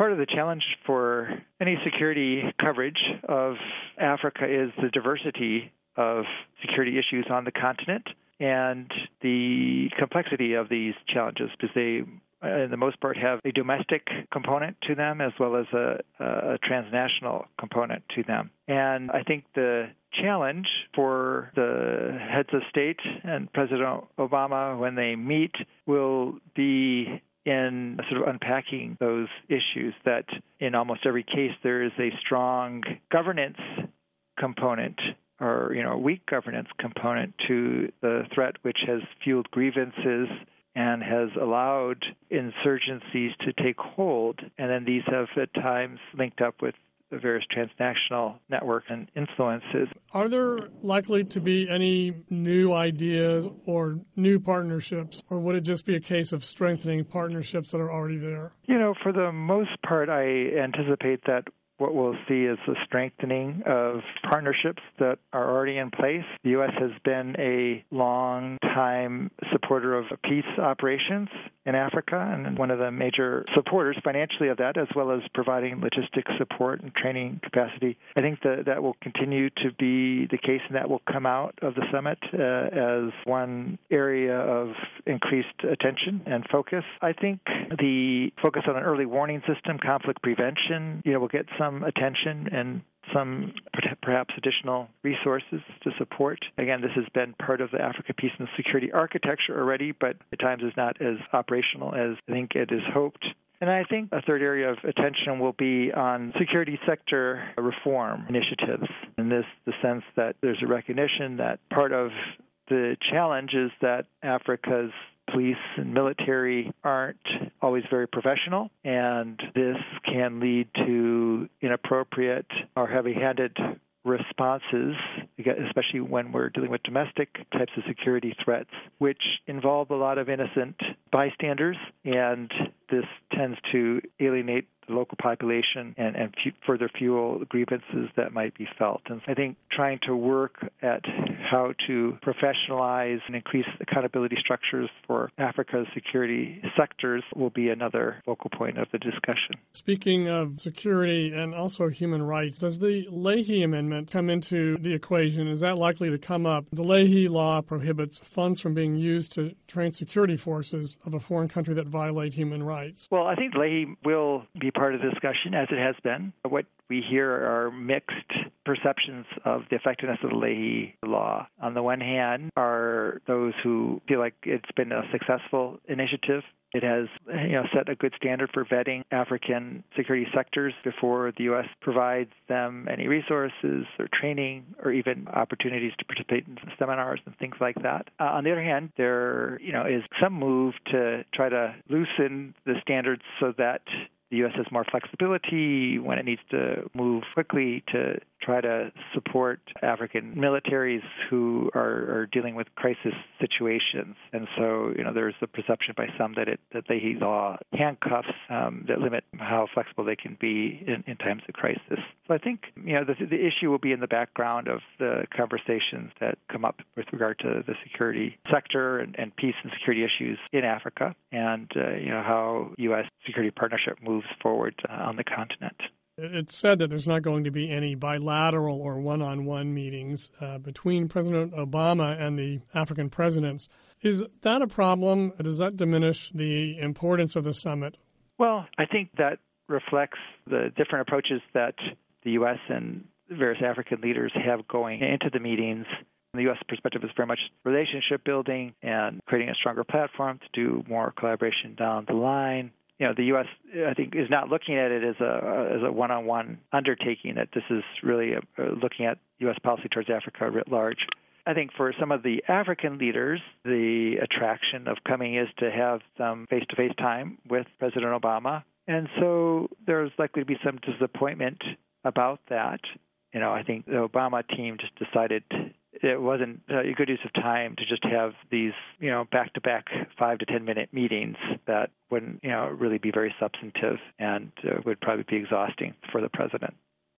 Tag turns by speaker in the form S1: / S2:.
S1: part of the challenge for any security coverage of Africa is the diversity of security issues on the continent and the complexity of these challenges, because they, in the most part, have a domestic component to them as well as a transnational component to them. And I think the challenge for the heads of state and President Obama when they meet will be in sort of unpacking those issues, that in almost every case there is a strong governance component or, weak governance component to the threat, which has fueled grievances and has allowed insurgencies to take hold. And then these have at times linked up with the various transnational networks and influences.
S2: Are there likely to be any new ideas or new partnerships, or would it just be a case of strengthening partnerships that are already there?
S1: For the most part, I anticipate that what we'll see is a strengthening of partnerships that are already in place. The U.S. has been a long-time supporter of peace operations in Africa, and one of the major supporters financially of that, as well as providing logistic support and training capacity. I think that will continue to be the case, and that will come out of the summit as one area of increased attention and focus. I think the focus on an early warning system, conflict prevention, will get some attention and some perhaps additional resources to support. Again, this has been part of the Africa Peace and Security architecture already, but at times is not as operational as I think it is hoped. And I think a third area of attention will be on security sector reform initiatives, in the sense that there's a recognition that part of the challenge is that Africa's police and military aren't always very professional, and this can lead to inappropriate or heavy-handed responses, especially when we're dealing with domestic types of security threats, which involve a lot of innocent bystanders, and this tends to alienate the local population and further fuel grievances that might be felt. And I think trying to work at how to professionalize and increase accountability structures for Africa's security sectors will be another focal point of the discussion.
S2: Speaking of security and also human rights, does the Leahy Amendment come into the equation? Is that likely to come up? The Leahy law prohibits funds from being used to train security forces of a foreign country that violate human rights.
S1: Well, I think Leahy will be part of the discussion, as it has been. What we hear are mixed perceptions of the effectiveness of the Leahy law. On the one hand are those who feel like it's been a successful initiative. It has set a good standard for vetting African security sectors before the U.S. provides them any resources or training or even opportunities to participate in seminars and things like that. On the other hand, there is some move to try to loosen the standards so that the U.S. has more flexibility when it needs to move quickly to try to support African militaries who are dealing with crisis situations. And so, there's a perception by some that Leahy law handcuffs that limit how flexible they can be in times of crisis. So I think, the issue will be in the background of the conversations that come up with regard to the security sector and peace and security issues in Africa, and, how U.S. security partnership moves forward on the continent.
S2: It's said that there's not going to be any bilateral or one-on-one meetings between President Obama and the African presidents. Is that a problem? Does that diminish the importance of the summit?
S1: Well, I think that reflects the different approaches that the U.S. and various African leaders have going into the meetings. The U.S. perspective is very much relationship building and creating a stronger platform to do more collaboration down the line. The U.S., I think, is not looking at it as a one-on-one undertaking, that this is really looking at U.S. policy towards Africa writ large. I think for some of the African leaders, the attraction of coming is to have some face-to-face time with President Obama. And so there's likely to be some disappointment about that. I think the Obama team just decided it wasn't a good use of time to just have these, back-to-back 5 to 10 minute meetings that wouldn't, really be very substantive and would probably be exhausting for the president.